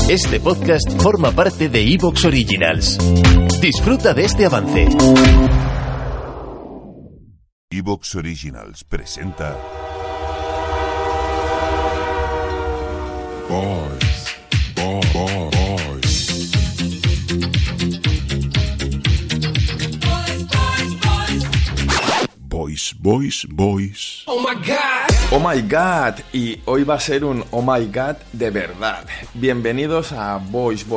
Este podcast forma parte de Evox Originals. Disfruta de este avance. Evox Originals presenta Boys. Oh my God, y hoy va a ser un oh my God de verdad. Bienvenidos a Boys.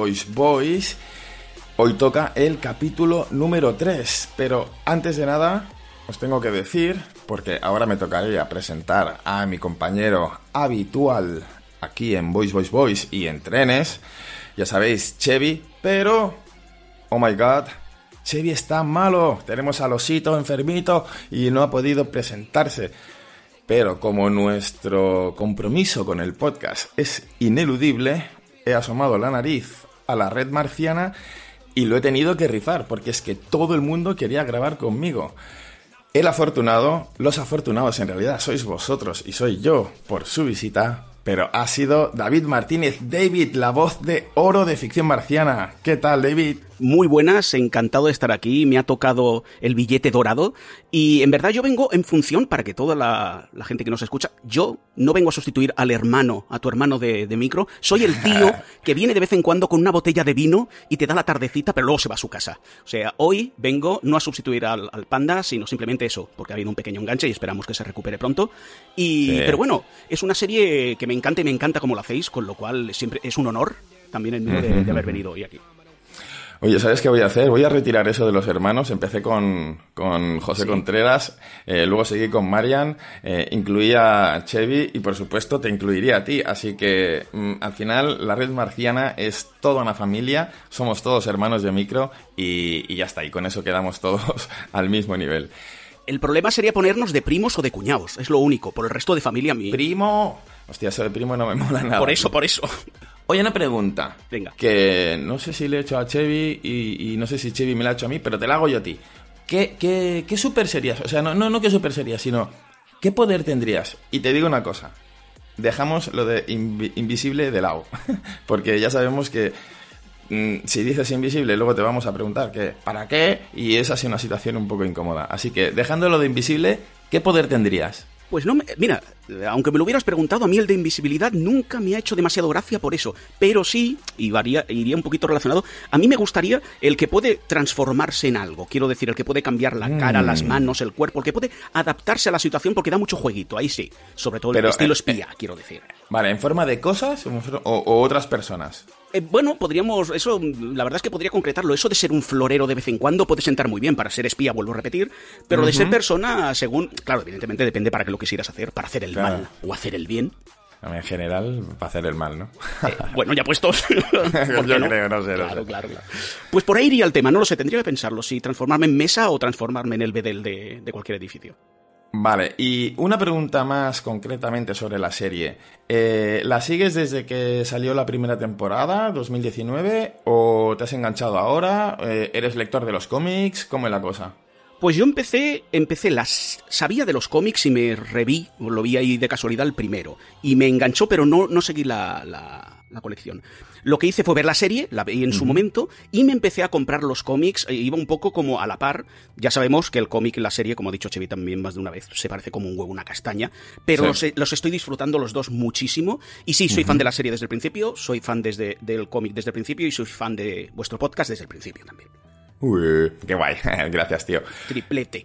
Hoy toca el capítulo número 3, pero antes de nada os tengo que decir, porque ahora me tocaría presentar a mi compañero habitual aquí en Boys y en Trenes, ya sabéis, Chevy, pero oh my God, Chevy está malo, tenemos al osito enfermito y no ha podido presentarse. Pero como nuestro compromiso con el podcast es ineludible, he asomado la nariz a la red marciana y lo he tenido que rifar, porque es que todo el mundo quería grabar conmigo. El afortunado, los afortunados en realidad sois vosotros y soy yo por su visita, pero ha sido David Martínez. David, la voz de oro de ficción marciana. ¿Qué tal, David? Muy buenas, encantado de estar aquí, me ha tocado el billete dorado y en verdad yo vengo en función, para que toda la gente que nos escucha, yo no vengo a sustituir al hermano, a tu hermano de micro, soy el tío que viene de vez en cuando con una botella de vino y te da la tardecita pero luego se va a su casa. O sea, hoy vengo no a sustituir al panda, sino simplemente eso, porque ha habido un pequeño enganche y esperamos que se recupere pronto. Sí. Pero bueno, es una serie que me encanta y me encanta cómo lo hacéis, con lo cual siempre es un honor también el mío de haber venido hoy aquí. Oye, ¿sabes qué voy a hacer? Voy a retirar eso de los hermanos. Empecé con José Contreras, luego seguí con Marian, incluí a Chevy y por supuesto te incluiría a ti. Así que al final la red marciana es toda una familia, somos todos hermanos de micro y ya está. Y con eso quedamos todos al mismo nivel. El problema sería ponernos de primos o de cuñados, es lo único. Por el resto de familia, mí. ¡Primo! Hostia, eso de primo no me mola nada. Por eso. Oye, una pregunta. Venga. Que no sé si le he hecho a Chevy y no sé si Chevy me la ha hecho a mí, pero te la hago yo a ti. ¿Qué super serías? O sea, no qué super serías, sino ¿qué poder tendrías? Y te digo una cosa. Dejamos lo de invisible de lado. Porque ya sabemos que si dices invisible, luego te vamos a preguntar que ¿para qué? Y es así una situación un poco incómoda. Así que, dejando lo de invisible, ¿qué poder tendrías? Pues no, mira, aunque me lo hubieras preguntado, a mí el de invisibilidad nunca me ha hecho demasiado gracia por eso. Pero sí, y iría un poquito relacionado, a mí me gustaría el que puede transformarse en algo. Quiero decir, el que puede cambiar la cara, las manos, el cuerpo, el que puede adaptarse a la situación porque da mucho jueguito, ahí sí. Sobre todo el estilo espía, quiero decir. Vale, ¿en forma de cosas o otras personas? Bueno, podríamos, eso, la verdad es que podría concretarlo. Eso de ser un florero de vez en cuando puede sentar muy bien. Para ser espía, vuelvo a repetir. Pero de ser persona, según, claro, evidentemente depende para qué lo quisieras hacer. Para hacer el mal o hacer el bien. En general, para hacer el mal, ¿no? Bueno, ya puestos. Yo no? Creo, no sé. Claro. Pues por ahí iría el tema, no lo sé, tendría que pensarlo. Si transformarme en mesa o transformarme en el bedel de cualquier edificio. Vale, y una pregunta más concretamente sobre la serie. ¿La sigues desde que salió la primera temporada, 2019, o te has enganchado ahora? ¿Eres lector de los cómics? ¿Cómo es la cosa? Pues yo sabía de los cómics y me reví, lo vi ahí de casualidad el primero, y me enganchó, pero no seguí la colección. Lo que hice fue ver la serie, la veí en su momento, y me empecé a comprar los cómics, iba un poco como a la par. Ya sabemos que el cómic y la serie, como ha dicho Chevy también más de una vez, se parece como un huevo a una castaña, pero sí. los estoy disfrutando los dos muchísimo, y sí, soy fan de la serie desde el principio, soy fan del cómic desde el principio, y soy fan de vuestro podcast desde el principio también. Uy, qué guay, gracias, tío. Triplete.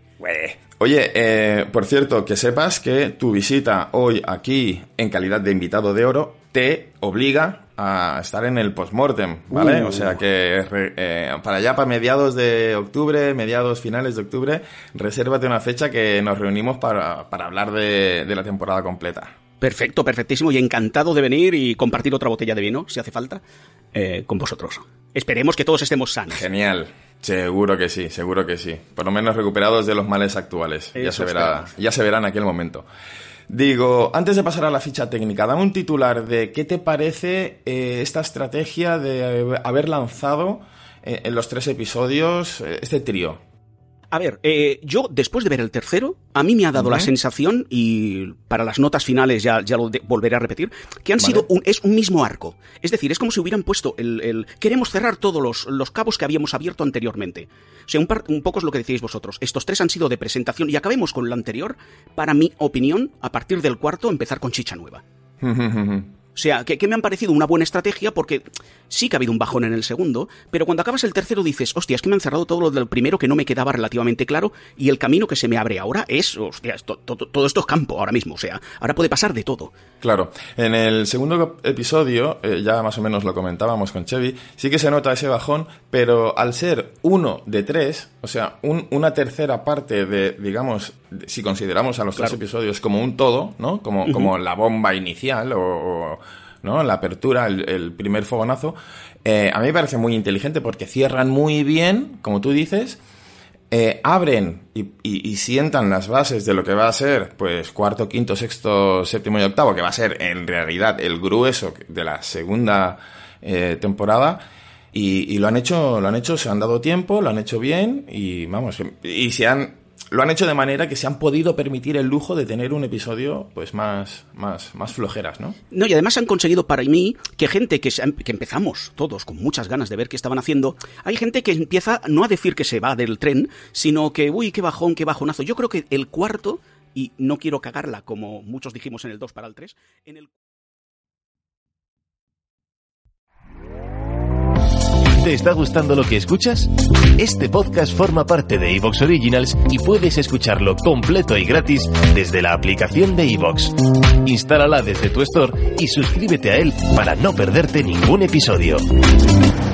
Oye, por cierto, que sepas que tu visita hoy aquí, en calidad de invitado de oro, te obliga a estar en el postmortem, ¿vale? O sea que para allá, para finales de octubre, resérvate una fecha que nos reunimos para hablar de la temporada completa. Perfecto, perfectísimo, y encantado de venir y compartir otra botella de vino, si hace falta, con vosotros. Esperemos que todos estemos sanos. Genial. Seguro que sí. Por lo menos recuperados de los males actuales. Ya se verá en aquel momento. Digo, antes de pasar a la ficha técnica, dame un titular de qué te parece esta estrategia de haber lanzado en los 3 episodios este trío. A ver, yo después de ver el tercero, a mí me ha dado la sensación, y para las notas finales ya lo volveré a repetir, que han sido es un mismo arco. Es decir, es como si hubieran puesto queremos cerrar todos los cabos que habíamos abierto anteriormente. O sea, un poco es lo que decíais vosotros. Estos 3 han sido de presentación y acabemos con lo anterior. Para mi opinión, a partir del cuarto, empezar con chicha nueva. O sea, que me han parecido una buena estrategia porque sí que ha habido un bajón en el segundo, pero cuando acabas el tercero dices, hostia, es que me han cerrado todo lo del primero que no me quedaba relativamente claro y el camino que se me abre ahora es, hostia, todo esto es campo ahora mismo, o sea, ahora puede pasar de todo. Claro, en el segundo episodio, ya más o menos lo comentábamos con Chevy, sí que se nota ese bajón, pero al ser 1 de 3, o sea, una tercera parte de, digamos, si consideramos a los 3 episodios como un todo, ¿no? Como la bomba inicial o ¿no? La apertura, el primer fogonazo, a mí me parece muy inteligente porque cierran muy bien, como tú dices, abren y sientan las bases de lo que va a ser, pues, cuarto, quinto, sexto, séptimo y octavo, que va a ser en realidad el grueso de la segunda temporada. Y lo han hecho, se han dado tiempo, lo han hecho bien y vamos, lo han hecho de manera que se han podido permitir el lujo de tener un episodio pues más flojeras, ¿no? No, y además han conseguido para mí que gente que empezamos todos con muchas ganas de ver qué estaban haciendo, hay gente que empieza no a decir que se va del tren, sino que, uy, qué bajón, qué bajonazo. Yo creo que el cuarto, y no quiero cagarla como muchos dijimos en el 2 para el 3, en el... ¿Te está gustando lo que escuchas? Este podcast forma parte de iVoox Originals y puedes escucharlo completo y gratis desde la aplicación de iVoox. Instálala desde tu store y suscríbete a él para no perderte ningún episodio.